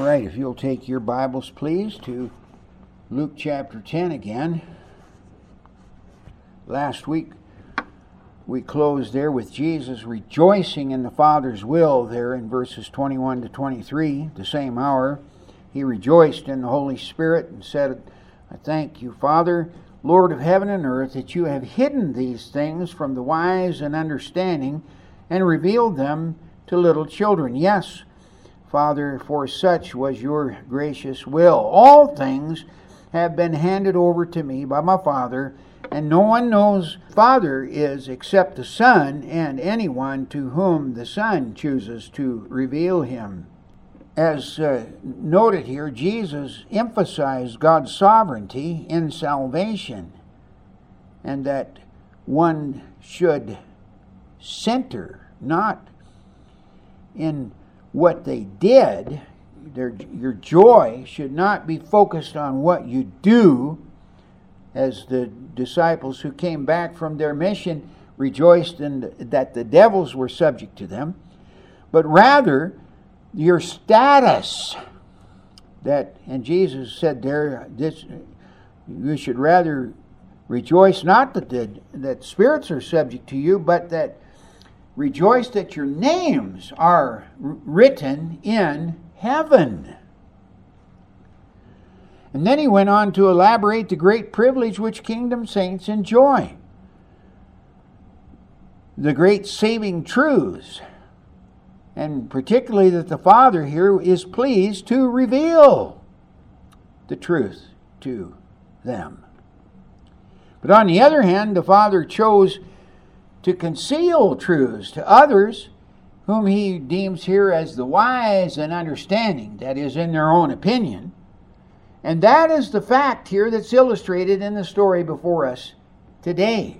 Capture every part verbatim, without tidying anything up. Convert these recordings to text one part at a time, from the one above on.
right, if you'll take your Bibles, please, to Luke chapter ten again. Last week, we closed there with Jesus rejoicing in the Father's will there in verses twenty-one to twenty-three. The same hour, he rejoiced in the Holy Spirit and said, I thank you, Father, Lord of heaven and earth, that you have hidden these things from the wise and understanding and revealed them to little children. Yes, Father, for such was your gracious will. All things have been handed over to me by my Father, and no one knows Father is except the Son, and anyone to whom the Son chooses to reveal him. As uh, noted here, Jesus emphasized God's sovereignty in salvation, and that one should center not in what they did. Their, your joy should not be focused on what you do, as the disciples who came back from their mission rejoiced in that the devils were subject to them, but rather your status. That, and Jesus said there, this, you should rather rejoice not that the, that spirits are subject to you, but that rejoice that your names are written in heaven. And then he went on to elaborate the great privilege which kingdom saints enjoy. The great saving truths. And particularly that the Father here is pleased to reveal the truth to them. But on the other hand, the Father chose to conceal truths to others whom he deems here as the wise and understanding, that is, in their own opinion. And that is the fact here that's illustrated in the story before us today.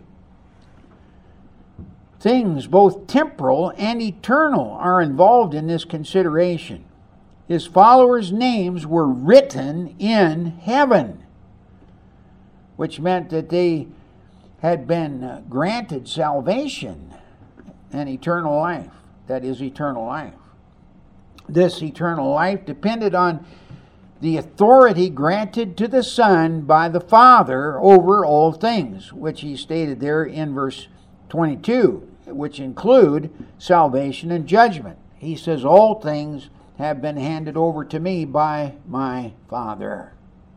Things both temporal and eternal are involved in this consideration. His followers' names were written in heaven, which meant that they had been granted salvation and eternal life. That is eternal life. This eternal life depended on the authority granted to the Son by the Father over all things, which he stated there in verse twenty-two, which include salvation and judgment. He says, all things have been handed over to me by my Father.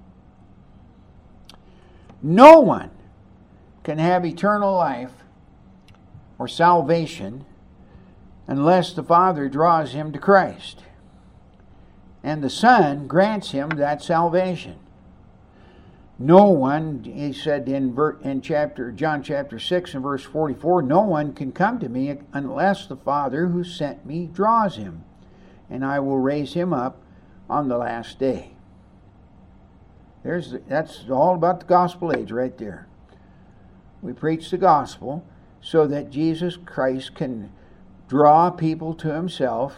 No one can have eternal life or salvation unless the Father draws him to Christ, and the Son grants him that salvation. No one, he said in, in chapter John chapter six and verse forty-four, no one can come to me unless the Father who sent me draws him, and I will raise him up on the last day. There's that's all about the gospel age right there. We preach the gospel so that Jesus Christ can draw people to himself,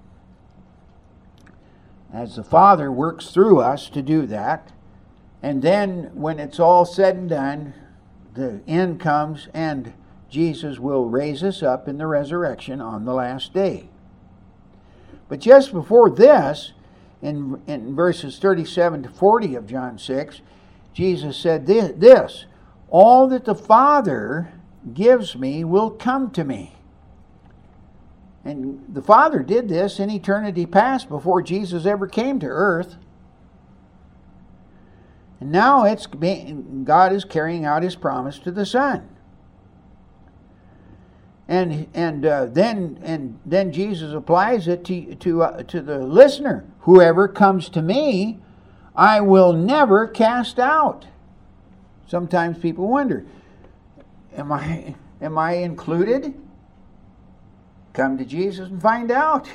as the Father works through us to do that. And then when it's all said and done, the end comes and Jesus will raise us up in the resurrection on the last day. But just before this, in, in verses thirty-seven to forty of John six, Jesus said this, all that the Father gives me will come to me. And the Father did this in eternity past before Jesus ever came to earth. And now it's being, God is carrying out his promise to the Son. And and uh, then and then Jesus applies it to to uh, to the listener. Whoever comes to me, I will never cast out. Sometimes people wonder, am I am I included? Come to Jesus and find out.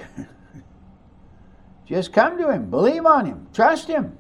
Just come to him, believe on him, trust him.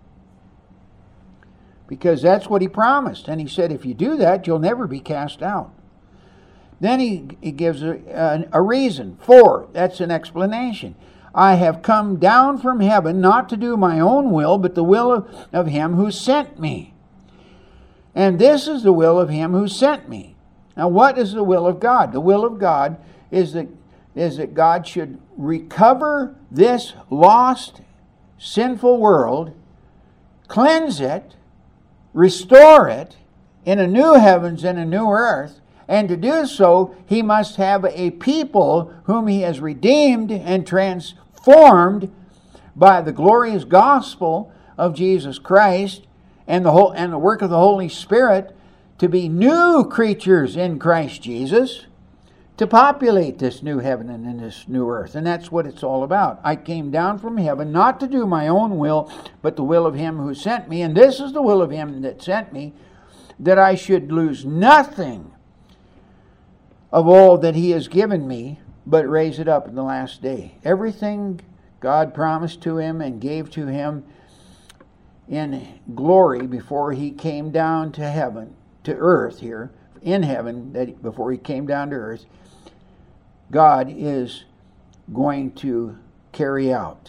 Because that's what he promised. And he said, if you do that, you'll never be cast out. Then he, he gives a, a, a reason for. That's an explanation. I have come down from heaven not to do my own will, but the will of, of him who sent me. And this is the will of him who sent me. Now, what is the will of God? The will of God is that, is that God should recover this lost sinful world, cleanse it, restore it in a new heavens and a new earth. And to do so, he must have a people whom he has redeemed and transformed by the glorious gospel of Jesus Christ and the whole and the work of the Holy Spirit to be new creatures in Christ Jesus, to populate this new heaven and in this new earth. And that's what it's all about. I came down from heaven not to do my own will, but the will of him who sent me. And this is the will of him that sent me, that I should lose nothing of all that he has given me, but raise it up in the last day. Everything God promised to him and gave to him in glory before he came down to heaven, to earth here, in heaven, that before he came down to earth, God is going to carry out.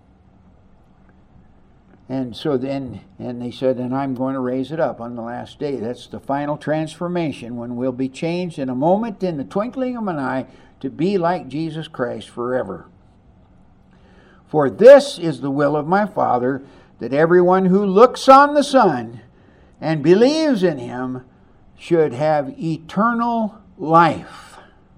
And so then, and they said, and I'm going to raise it up on the last day. That's the final transformation, when we'll be changed in a moment, in the twinkling of an eye, to be like Jesus Christ forever. For this is the will of my Father, that everyone who looks on the Son and believes in him should have eternal life.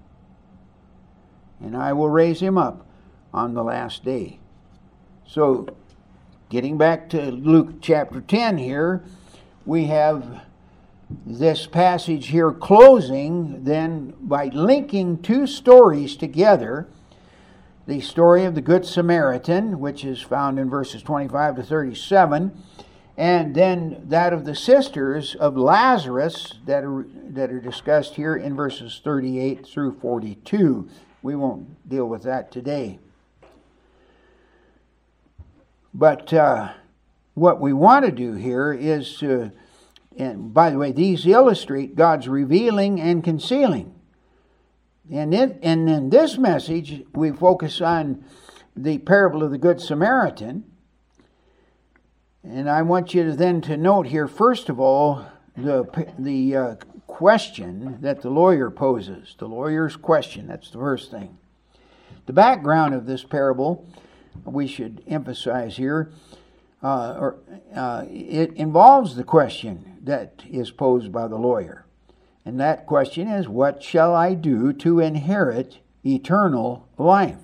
And I will raise him up on the last day. So, getting back to Luke chapter ten here, we have this passage here closing then by linking two stories together. The story of the Good Samaritan, which is found in verses twenty-five to thirty-seven, and then that of the sisters of Lazarus that are, that are discussed here in verses thirty-eight through forty-two. We won't deal with that today. But uh, what we want to do here is to, and by the way, these illustrate God's revealing and concealing. And in, and in this message, we focus on the parable of the Good Samaritan. And I want you to then to note here, first of all, the, the uh, question that the lawyer poses. The lawyer's question, that's the first thing. The background of this parable, we should emphasize here, uh, or, uh, it involves the question that is posed by the lawyer. And that question is, what shall I do to inherit eternal life?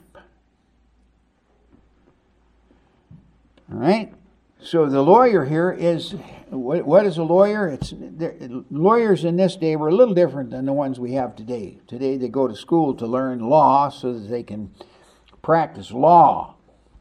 All right? So the lawyer here is, what, what is a lawyer? It's lawyers in this day were a little different than the ones we have today. Today they go to school to learn law so that they can practice law.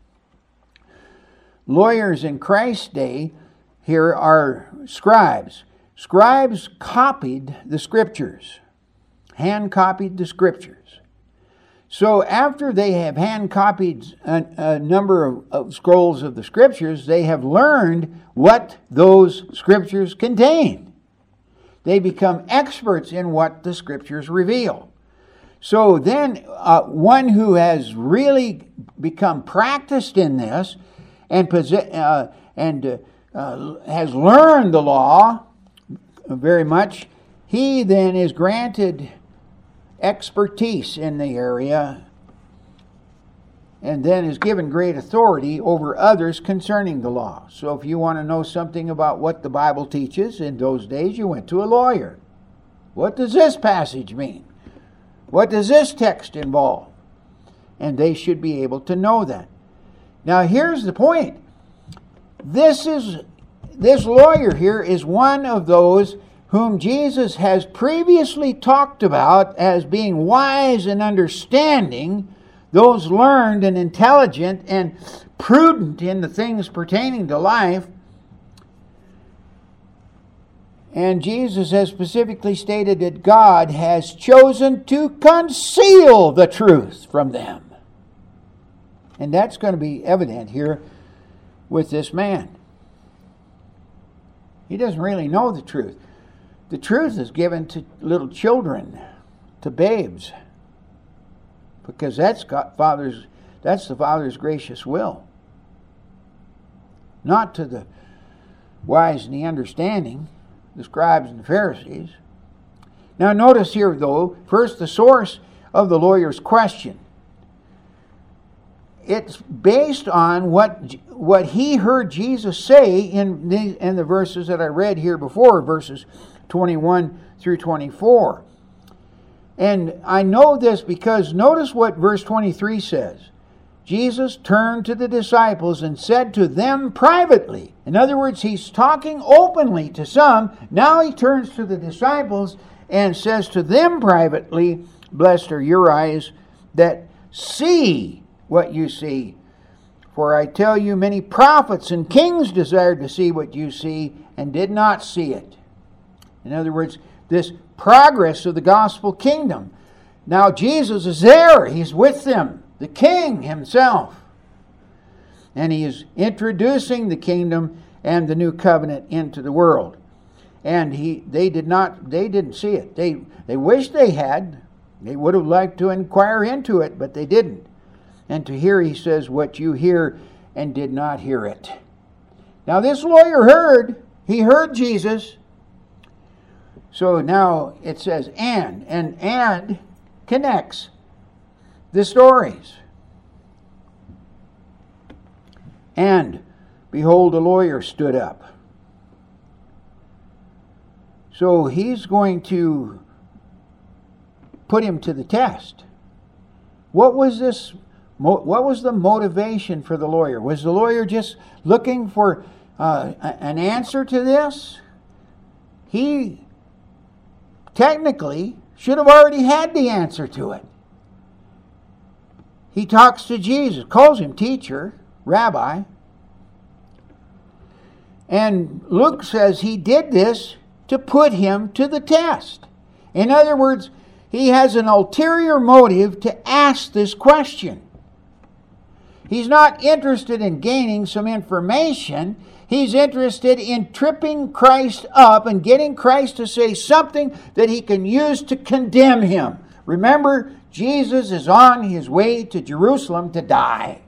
Lawyers in Christ's day here are scribes. Scribes copied the scriptures, hand copied the scriptures. So after they have hand copied a, a number of, of scrolls of the scriptures, they have learned what those scriptures contain. They become experts in what the scriptures reveal. So then uh, one who has really become practiced in this and, uh, and uh, uh, has learned the law very much, he then is granted expertise in the area and then is given great authority over others concerning the law. So if you want to know something about what the Bible teaches, in those days you went to a lawyer. What does this passage mean? What does this text involve? And they should be able to know that. Now here's the point. This is This lawyer here is one of those whom Jesus has previously talked about as being wise and understanding, those learned and intelligent and prudent in the things pertaining to life. And Jesus has specifically stated that God has chosen to conceal the truth from them. And that's going to be evident here with this man. He doesn't really know the truth. The truth is given to little children, to babes, because that's God, Father's, that's the Father's gracious will. Not to the wise and the understanding, the scribes and the Pharisees. Now notice here, though, first the source of the lawyer's question. it's based on what what he heard Jesus say in the, in the verses that I read here before, verses twenty-one through twenty-four. And I know this because notice what verse twenty-three says. Jesus turned to the disciples and said to them privately. In other words, he's talking openly to some. Now he turns to the disciples and says to them privately, "Blessed are your eyes that see what you see. For I tell you, many prophets and kings desired to see what you see and did not see it." In other words, this progress of the gospel kingdom. Now Jesus is there. He's with them, the king himself. And he is introducing the kingdom and the new covenant into the world. And he they did not they didn't see it. They they wished they had. They would have liked to inquire into it, but they didn't. And to hear, he says, what you hear and did not hear it. Now this lawyer heard. He heard Jesus. So now it says and. And and connects the stories. And behold, a lawyer stood up. So he's going to put him to the test. What was this? What was the motivation for the lawyer? Was the lawyer just looking for uh, an answer to this? He technically should have already had the answer to it. He talks to Jesus, calls him teacher, rabbi. And Luke says he did this to put him to the test. In other words, he has an ulterior motive to ask this question. He's not interested in gaining some information. He's interested in tripping Christ up and getting Christ to say something that he can use to condemn him. Remember, Jesus is on his way to Jerusalem to die.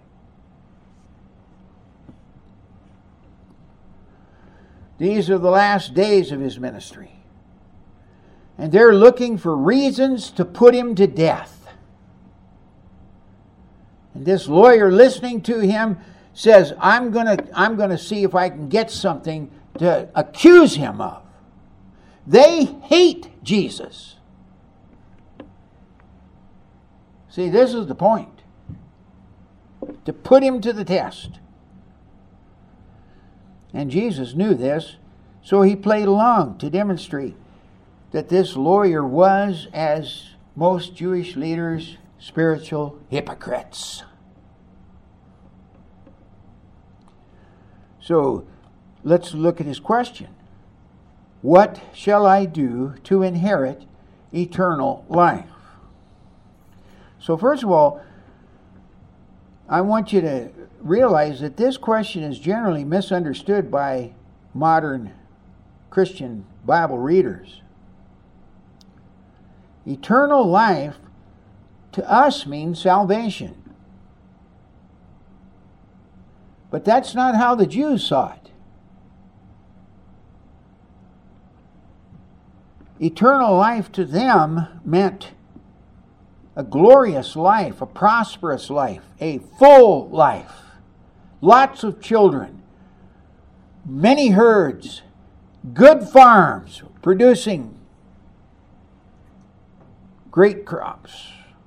These are the last days of his ministry. And they're looking for reasons to put him to death. And this lawyer listening to him says, I'm going to I'm going to see if I can get something to accuse him of. They hate Jesus. See, this is the point. To put him to the test. And Jesus knew this, so he played along to demonstrate that this lawyer was, as most Jewish leaders, spiritual hypocrites. So let's look at his question. What shall I do to inherit eternal life? So first of all, I want you to realize that this question is generally misunderstood by modern Christian Bible readers. Eternal life to us means salvation. But that's not how the Jews saw it. Eternal life to them meant a glorious life, a prosperous life, a full life, lots of children, many herds, good farms producing great crops.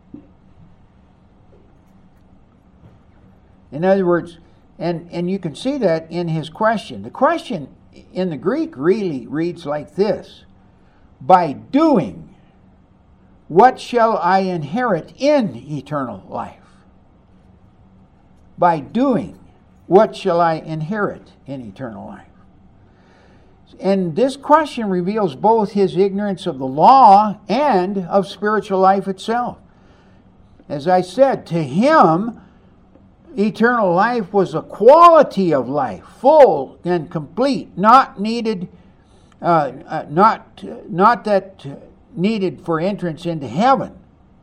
In other words, and, and you can see that in his question. The question in the Greek really reads like this: by doing, what shall I inherit in eternal life? By doing, what shall I inherit in eternal life? And this question reveals both his ignorance of the law and of spiritual life itself. As I said, to him, eternal life was a quality of life, full and complete, not needed, uh, uh, not not that needed for entrance into heaven.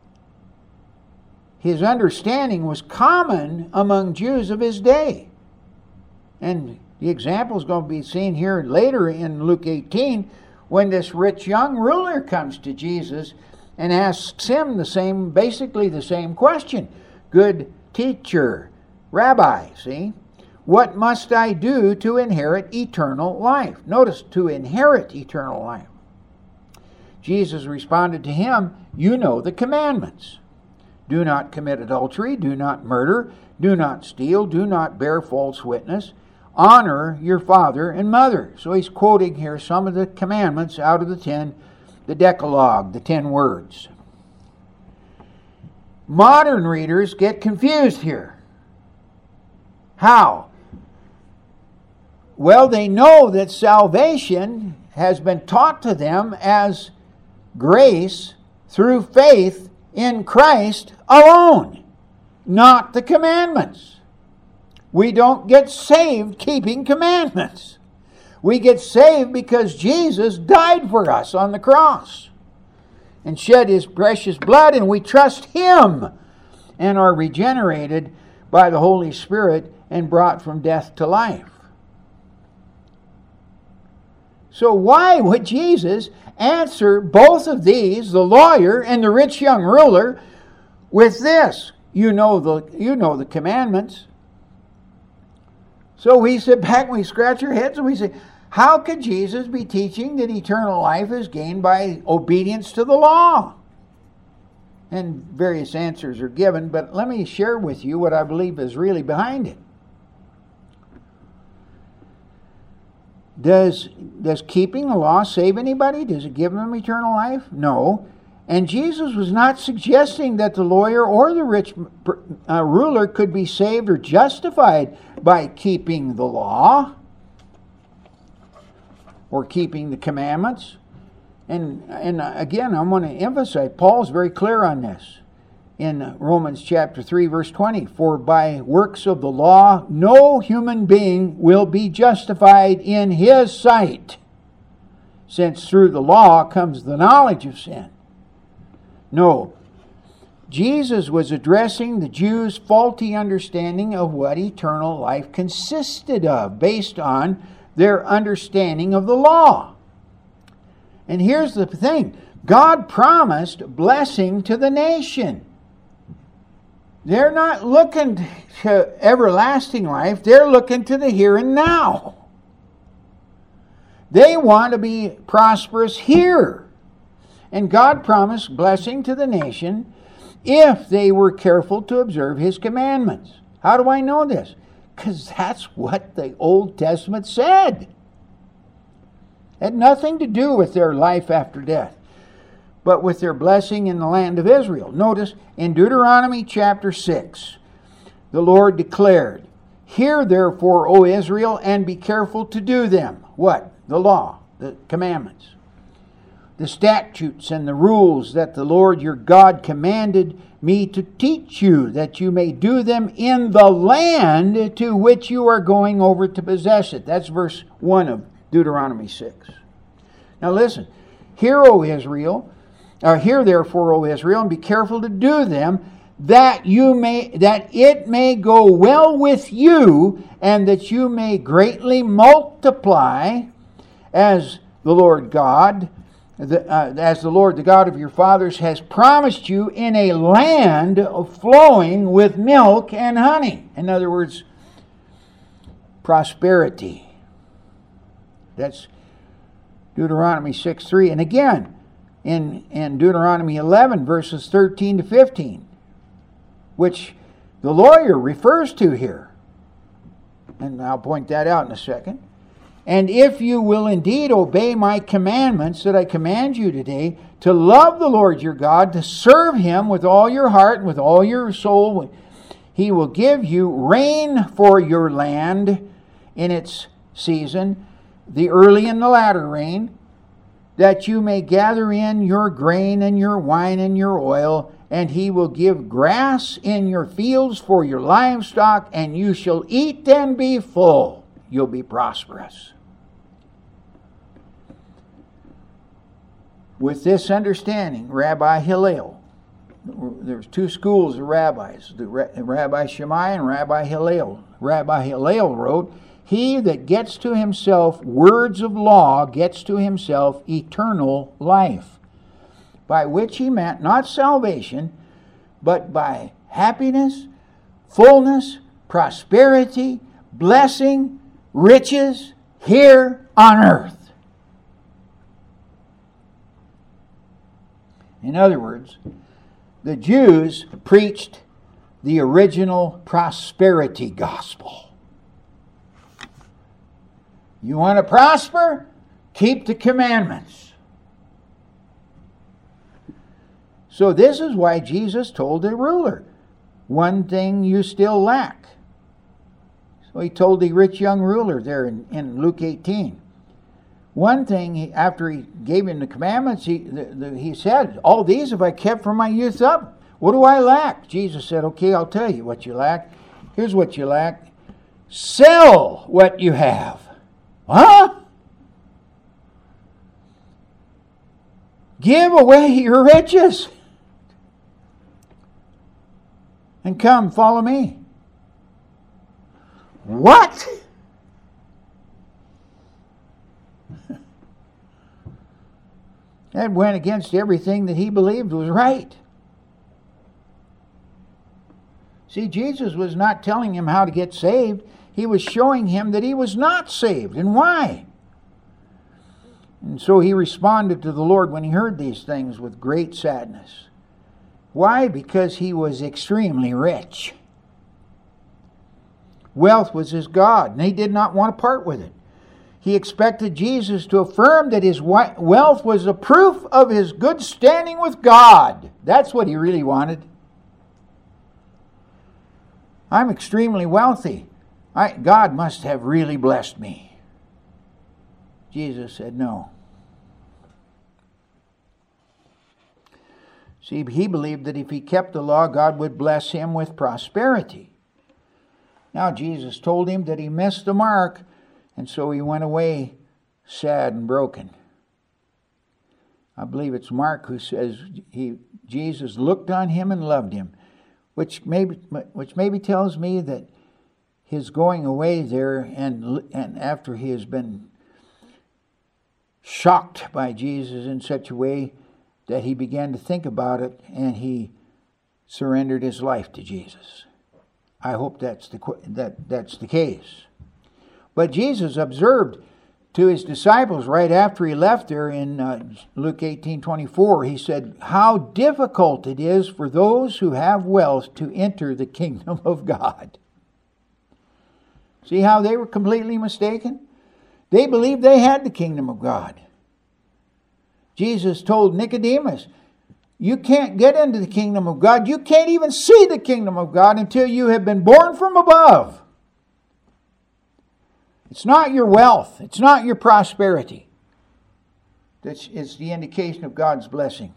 His understanding was common among Jews of his day. And the example is going to be seen here later in Luke eighteen, when this rich young ruler comes to Jesus and asks him the same, basically the same question. Good teacher, Rabbi, see, what must I do to inherit eternal life? Notice, to inherit eternal life. Jesus responded to him, you know the commandments. Do not commit adultery, do not murder, do not steal, do not bear false witness, honor your father and mother. So he's quoting here some of the commandments out of the ten, the Decalogue, the ten words. Modern readers get confused here. How? Well, they know that salvation has been taught to them as grace through faith in Christ alone, not the commandments. We don't get saved keeping commandments. We get saved because Jesus died for us on the cross and shed his precious blood, and we trust him and are regenerated by the Holy Spirit and brought from death to life. So why would Jesus answer both of these, the lawyer and the rich young ruler, with this? You know the, you know the commandments. So we sit back and we scratch our heads and we say, how could Jesus be teaching that eternal life is gained by obedience to the law? And various answers are given, but let me share with you what I believe is really behind it. Does, does keeping the law save anybody? Does it give them eternal life? No. And Jesus was not suggesting that the lawyer or the rich uh, ruler could be saved or justified by keeping the law or keeping the commandments. And, and again, I want to emphasize, Paul's very clear on this in Romans chapter three, verse twenty. For by works of the law, no human being will be justified in his sight, since through the law comes the knowledge of sin. No, Jesus was addressing the Jews' faulty understanding of what eternal life consisted of, based on their understanding of the law. And here's the thing. God promised blessing to the nation. They're not looking to everlasting life. They're looking to the here and now. They want to be prosperous here. And God promised blessing to the nation if they were careful to observe his commandments. How do I know this? Because that's what the Old Testament said. It had nothing to do with their life after death, but with their blessing in the land of Israel. Notice in Deuteronomy chapter six, the Lord declared, hear therefore, O Israel, and be careful to do them. What? The law, the commandments, the statutes and the rules that the Lord your God commanded me to teach you, that you may do them in the land to which you are going over to possess it. That's verse one of Deuteronomy six. Now listen, hear, O Israel, or hear therefore, O Israel, and be careful to do them, that you may that it may go well with you, and that you may greatly multiply, as the Lord God, the, uh, as the Lord, the God of your fathers, has promised you, in a land flowing with milk and honey. In other words, prosperity. That's Deuteronomy six three. And again, in, in Deuteronomy eleven, verses thirteen to fifteen, which the lawyer refers to here. And I'll point that out in a second. And if you will indeed obey my commandments that I command you today, to love the Lord your God, to serve him with all your heart and with all your soul, he will give you rain for your land in its season, the early and the latter rain, that you may gather in your grain and your wine and your oil, and he will give grass in your fields for your livestock, and you shall eat and be full. You'll be prosperous. With this understanding, Rabbi Hillel, there's two schools of rabbis, the Rabbi Shammai and Rabbi Hillel. Rabbi Hillel wrote, he that gets to himself words of law gets to himself eternal life, by which he meant not salvation, but by happiness, fullness, prosperity, blessing, riches here on earth. In other words, the Jews preached the original prosperity gospel. You want to prosper? Keep the commandments. So this is why Jesus told the ruler, one thing you still lack. So he told the rich young ruler there in, in Luke eighteen. One thing, he, after he gave him the commandments, he, the, the, he said, all these have I kept from my youth up. What do I lack? Jesus said, okay, I'll tell you what you lack. Here's what you lack. Sell what you have. Huh? Give away your riches. And come, follow me. What? That went against everything that he believed was right. See, Jesus was not telling him how to get saved. He was showing him that he was not saved. And why? And so he responded to the Lord when he heard these things with great sadness. Why? Because he was extremely rich. Wealth was his God, and he did not want to part with it. He expected Jesus to affirm that his wealth was a proof of his good standing with God. That's what he really wanted. I'm extremely wealthy. I, God must have really blessed me. Jesus said no. See, he believed that if he kept the law, God would bless him with prosperity. Now Jesus told him that he missed the mark, and so he went away sad and broken. I believe it's Mark who says he Jesus looked on him and loved him, which maybe which maybe tells me that his going away there and and after he has been shocked by Jesus in such a way that he began to think about it and he surrendered his life to Jesus. I hope that's the that that's the case. But Jesus observed to his disciples right after he left there in uh, Luke eighteen twenty-four, he said, how difficult it is for those who have wealth to enter the kingdom of God. See how they were completely mistaken? They believed they had the kingdom of God. Jesus told Nicodemus, you can't get into the kingdom of God. You can't even see the kingdom of God until you have been born from above. It's not your wealth. It's not your prosperity. That's, it's the indication of God's blessing.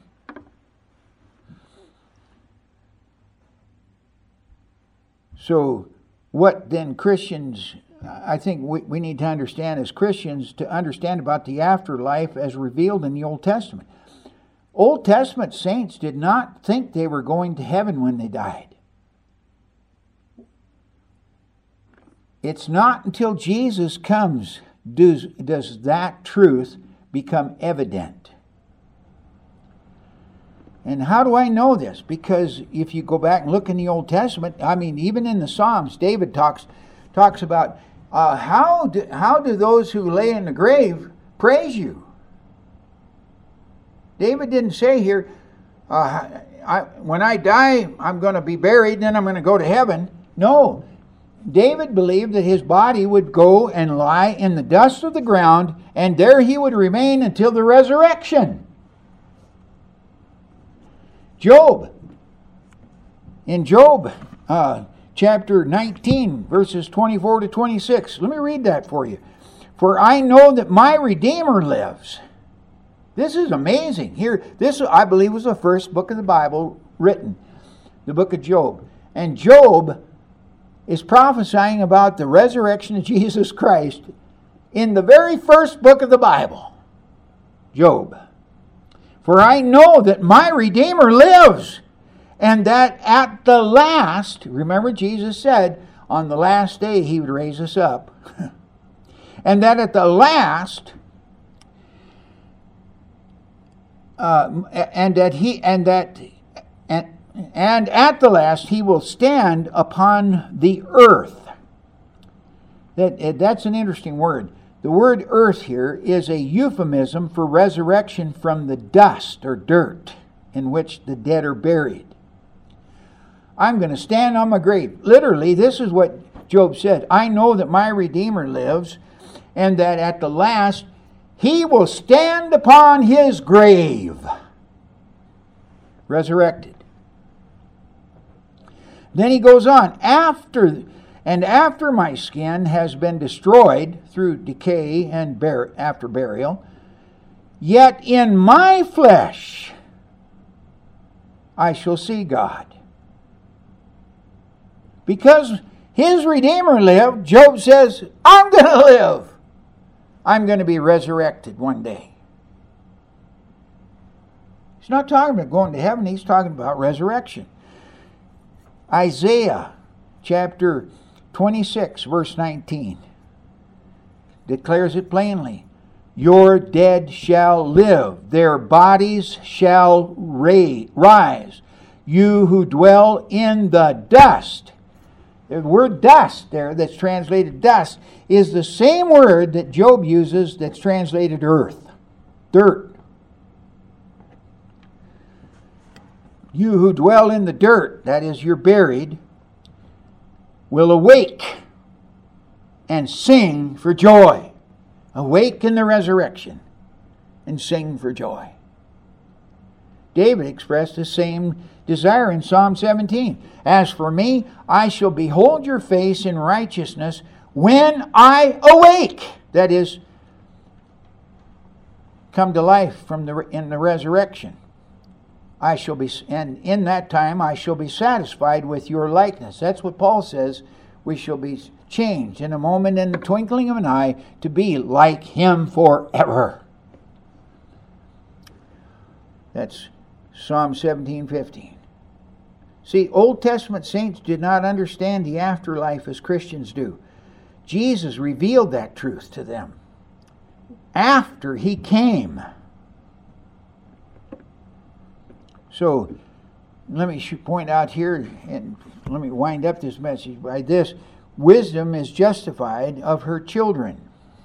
So, what then Christians, I think we, we need to understand as Christians, to understand about the afterlife as revealed in the Old Testament. Old Testament saints did not think they were going to heaven when they died. It's not until Jesus comes does, does that truth become evident. And how do I know this? Because if you go back and look in the Old Testament, I mean, even in the Psalms, David talks talks about uh, how do, how do those who lay in the grave praise you? David didn't say here, uh, I, when I die, I'm going to be buried, then I'm going to go to heaven. No. David believed that his body would go and lie in the dust of the ground, and there he would remain until the resurrection. Job. In Job, uh, chapter nineteen, verses twenty-four to twenty-six. Let me read that for you. For I know that my Redeemer lives. This is amazing. Here, this, I believe, was the first book of the Bible written, the book of Job. And Job is prophesying about the resurrection of Jesus Christ in the very first book of the Bible, Job. For I know that my Redeemer lives, and that at the last, remember Jesus said, on the last day he would raise us up, and that at the last, uh, and that he, and that, and and at the last he will stand upon the earth. That, that's an interesting word. The word earth here is a euphemism for resurrection from the dust or dirt in which the dead are buried. I'm going to stand on my grave. Literally, this is what Job said. I know that my Redeemer lives, and that at the last he will stand upon his grave, resurrected. Then he goes on, after and after my skin has been destroyed through decay and bur- after burial, yet in my flesh I shall see God. Because his Redeemer lived, Job says, I'm going to live. I'm going to be resurrected one day. He's not talking about going to heaven. He's talking about resurrection. Isaiah chapter twenty-six, verse nineteen, declares it plainly. Your dead shall live. Their bodies shall rise. You who dwell in the dust. The word dust there, that's translated dust, is the same word that Job uses that's translated earth. Dirt. You who dwell in the dirt, that is, you're buried, will awake and sing for joy. Awake in the resurrection and sing for joy. David expressed the same desire in Psalm seventeen. As for me, I shall behold your face in righteousness when I awake. That is, come to life from the in the resurrection. I shall be, and in that time I shall be satisfied with your likeness. That's what Paul says. We shall be changed in a moment, in the twinkling of an eye, to be like him forever. That's Psalm seventeen fifteen. See, Old Testament saints did not understand the afterlife as Christians do. Jesus revealed that truth to them after he came. So, let me point out here, and let me wind up this message by this. Wisdom is justified of her children.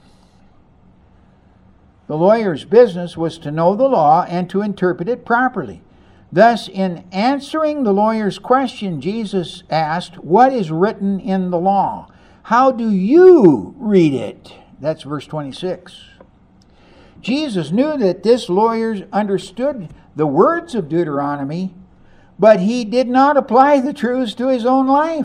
The lawyer's business was to know the law and to interpret it properly. Thus, in answering the lawyer's question, Jesus asked, what is written in the law? How do you read it? That's verse twenty-six. Jesus knew that this lawyer understood the words of Deuteronomy, but he did not apply the truths to his own life.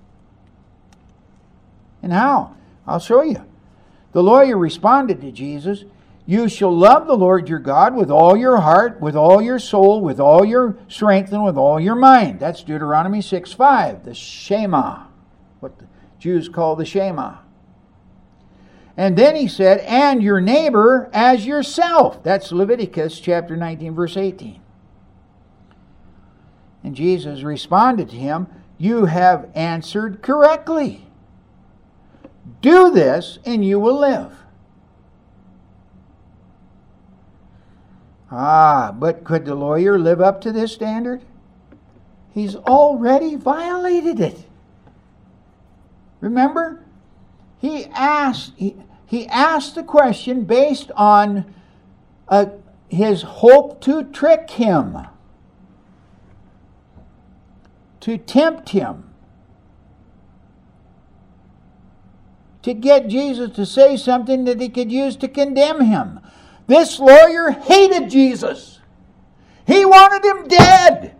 And how? I'll show you. The lawyer responded to Jesus, you shall love the Lord your God with all your heart, with all your soul, with all your strength, and with all your mind. That's Deuteronomy six five, the Shema, what the Jews call the Shema. And then he said, and your neighbor as yourself. That's Leviticus chapter nineteen, verse eighteen. And Jesus responded to him, you have answered correctly. Do this and you will live. Ah, but could the lawyer live up to this standard? He's already violated it. Remember? He asked, he, he asked the question based on uh, his hope to trick him, to tempt him, to get Jesus to say something that he could use to condemn him. This lawyer hated Jesus. He wanted him dead.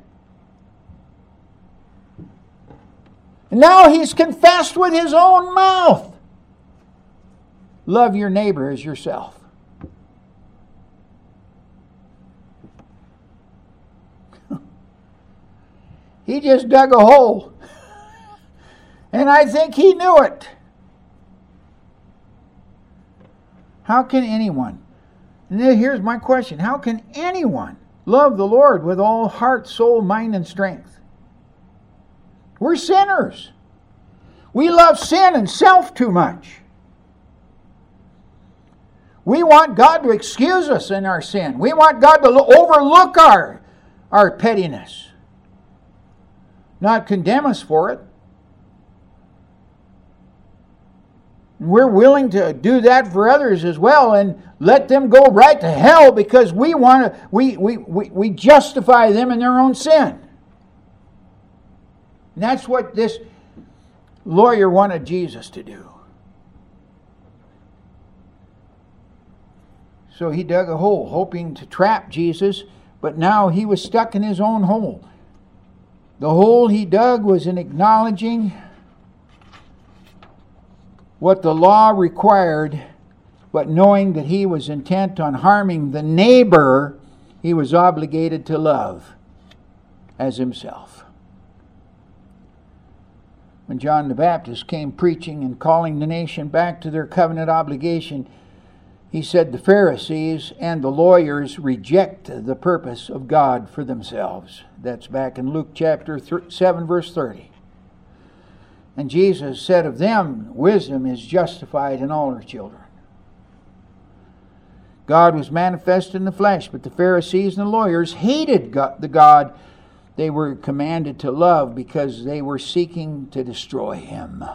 And now he's confessed with his own mouth. Love your neighbor as yourself. He just dug a hole. And I think he knew it. How can anyone, and here's my question, how can anyone love the Lord with all heart, soul, mind, and strength? We're sinners. We love sin and self too much. We want God to excuse us in our sin. We want God to overlook our, our pettiness. not condemn us for it. We're willing to do that for others as well and let them go right to hell because we want to we, we, we, we justify them in their own sin. And that's what this lawyer wanted Jesus to do. So he dug a hole, hoping to trap Jesus, but now he was stuck in his own hole. The hole he dug was in acknowledging what the law required, but knowing that he was intent on harming the neighbor he was obligated to love as himself. When John the Baptist came preaching and calling the nation back to their covenant obligation, he said the Pharisees and the lawyers reject the purpose of God for themselves. That's back in Luke chapter seven, verse thirty. And Jesus said of them, wisdom is justified in all her children. God was manifest in the flesh, but the Pharisees and the lawyers hated God, the God they were commanded to love because they were seeking to destroy him.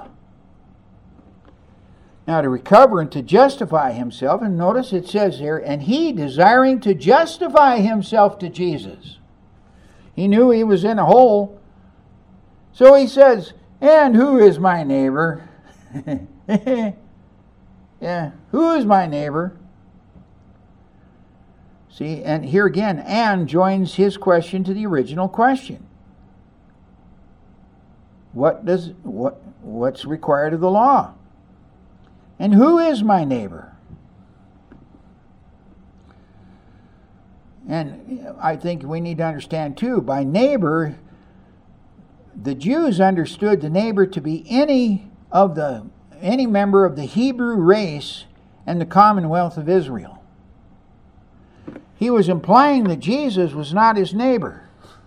Now to recover and to justify himself, and notice it says here, and he desiring to justify himself to Jesus. He knew he was in a hole. So he says, and who is my neighbor? Yeah, who is my neighbor? See, and here again, and joins his question to the original question. What does what what's required of the law? And who is my neighbor? And I think we need to understand too, by neighbor, the Jews understood the neighbor to be any of the any member of the Hebrew race and the commonwealth of Israel. He was implying that Jesus was not his neighbor.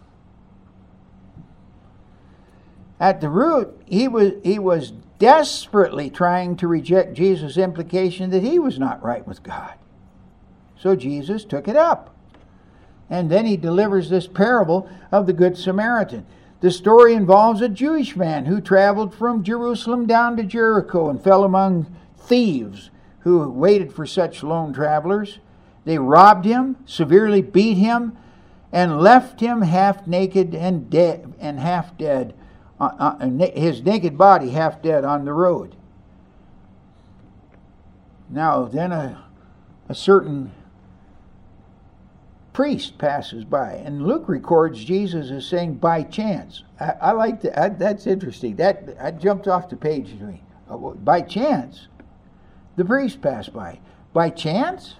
At the root, he was he was desperately trying to reject Jesus' implication that he was not right with God. So Jesus took it up. And then he delivers this parable of the Good Samaritan. The story involves a Jewish man who traveled from Jerusalem down to Jericho and fell among thieves who waited for such lone travelers. They robbed him, severely beat him, and left him half naked and dead and half dead, uh, uh, his naked body half dead on the road. Now then a, a certain priest passes by, and Luke records Jesus as saying, by chance. I, I like that. I, that's interesting. That I jumped off the page to me. By chance, the priest passed by. By chance?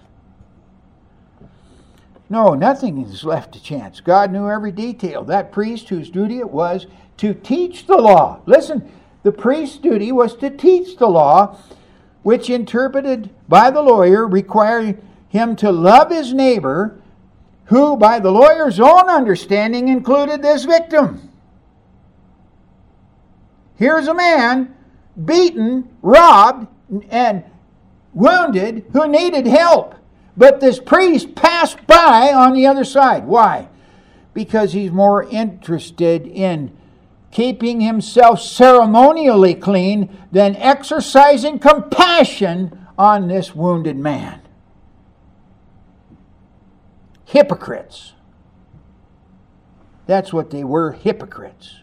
No, nothing is left to chance. God knew every detail. That priest whose duty it was to teach the law. Listen, the priest's duty was to teach the law, which interpreted by the lawyer required him to love his neighbor, who by the lawyer's own understanding included this victim. Here's a man beaten, robbed, and wounded who needed help. But this priest passed by on the other side. Why? Because he's more interested in keeping himself ceremonially clean than exercising compassion on this wounded man. Hypocrites. That's what they were, hypocrites.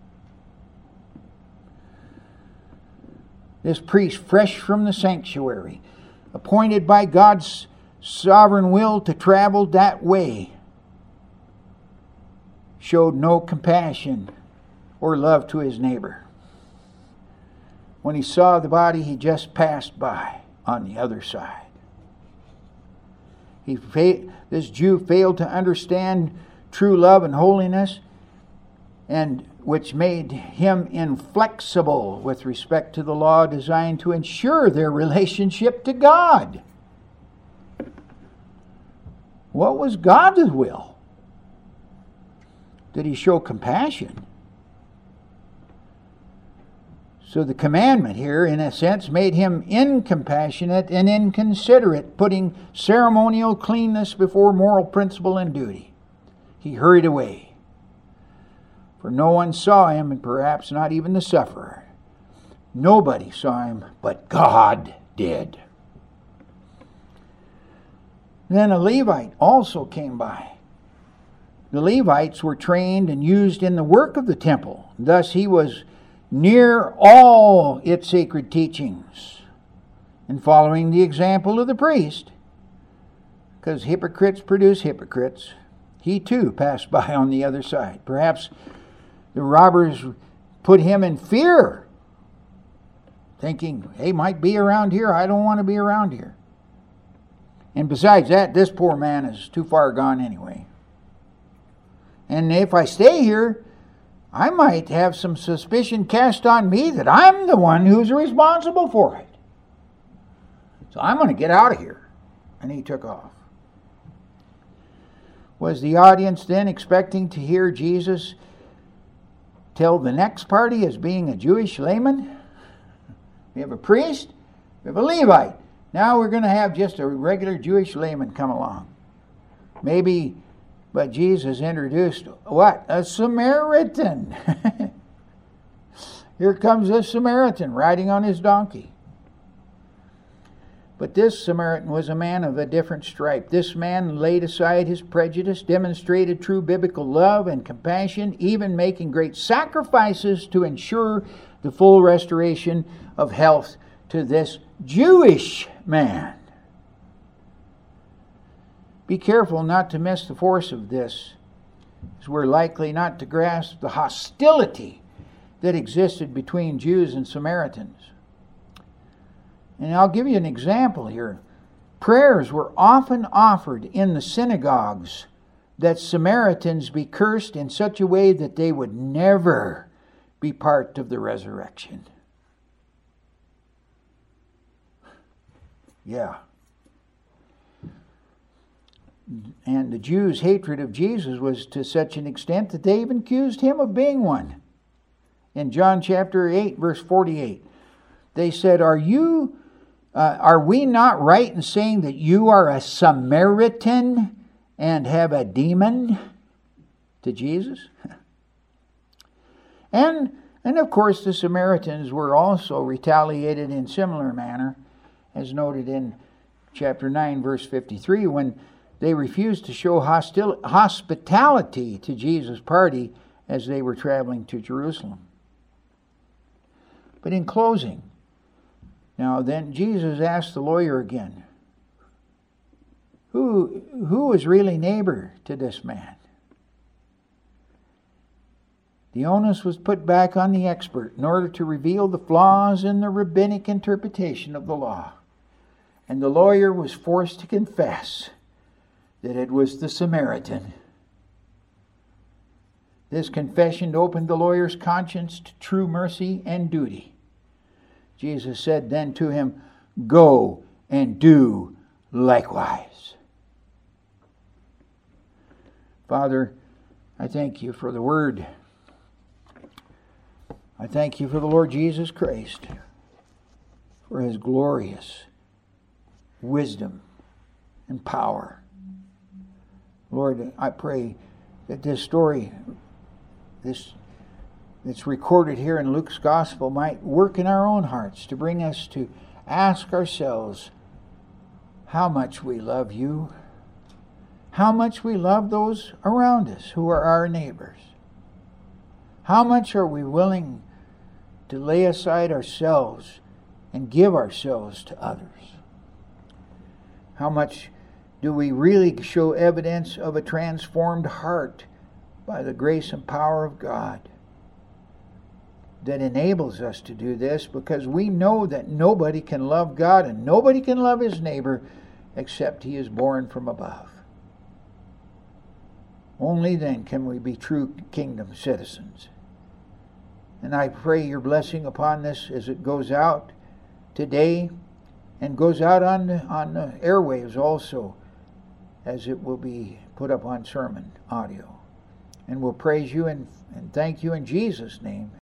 This priest, fresh from the sanctuary, appointed by God's sovereign will to travel that way, showed no compassion or love to his neighbor. When he saw the body, he just passed by on the other side. He fa- this Jew failed to understand true love and holiness, and which made him inflexible with respect to the law designed to ensure their relationship to God. What was God's will? Did he show compassion? So the commandment here, in a sense, made him incompassionate and inconsiderate, putting ceremonial cleanness before moral principle and duty. He hurried away. For no one saw him, and perhaps not even the sufferer. Nobody saw him, but God did. Then a Levite also came by. The Levites were trained and used in the work of the temple. Thus he was near all its sacred teachings, and following the example of the priest, because hypocrites produce hypocrites, he too passed by on the other side. Perhaps the robbers put him in fear, thinking, hey, might be around here. I don't want to be around here. And besides that, this poor man is too far gone anyway. And if I stay here, I might have some suspicion cast on me that I'm the one who's responsible for it. So I'm going to get out of here. And he took off. Was the audience then expecting to hear Jesus tell the next party as being a Jewish layman? We have a priest, we have a Levite. Now we're going to have just a regular Jewish layman come along. Maybe, but Jesus introduced what? A Samaritan. Here comes a Samaritan riding on his donkey. But this Samaritan was a man of a different stripe. This man laid aside his prejudice, demonstrated true biblical love and compassion, even making great sacrifices to ensure the full restoration of health to this Jewish man. Be careful not to miss the force of this, as we're likely not to grasp the hostility that existed between Jews and Samaritans. And I'll give you an example here. Prayers were often offered in the synagogues that Samaritans be cursed in such a way that they would never be part of the resurrection. Yeah. And the Jews' hatred of Jesus was to such an extent that they even accused him of being one. In John chapter eight, verse forty-eight, they said, Are you, uh, are we not right in saying that you are a Samaritan and have a demon? To Jesus. and, and of course the Samaritans were also retaliated in similar manner, as noted in chapter nine, verse fifty-three, when they refused to show hostil- hospitality to Jesus' party as they were traveling to Jerusalem. But in closing, now then Jesus asked the lawyer again, who, who was really neighbor to this man? The onus was put back on the expert in order to reveal the flaws in the rabbinic interpretation of the law. And the lawyer was forced to confess that it was the Samaritan. This confession opened the lawyer's conscience to true mercy and duty. Jesus said then to him, Go and do likewise. Father, I thank you for the word. I thank you for the Lord Jesus Christ, for his glorious wisdom and power. Lord, I pray that this story, this that's recorded here in Luke's Gospel, might work in our own hearts to bring us to ask ourselves how much we love you, how much we love those around us who are our neighbors. How much are we willing to lay aside ourselves and give ourselves to others? How much do we really show evidence of a transformed heart by the grace and power of God that enables us to do this, because we know that nobody can love God and nobody can love his neighbor except he is born from above. Only then can we be true kingdom citizens. And I pray your blessing upon this as it goes out today and goes out on the, on the airwaves also, as it will be put up on sermon audio. And we'll praise you and, and thank you in Jesus' name.